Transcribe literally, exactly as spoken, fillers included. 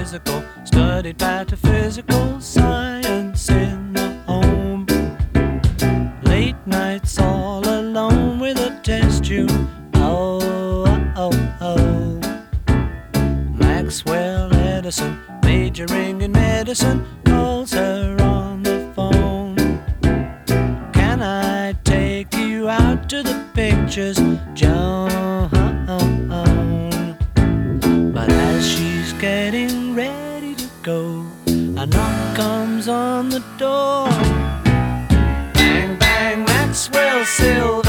physical, studied metaphysical science in the home. Late nights all alone with a test tube. Oh, oh, oh. Maxwell Edison, majoring in medicine, calls her on the phone. Can I take you out to the pictures, Joan? But as she's getting ready to go, a knock comes on the door. Bang, bang, Maxwell Silver.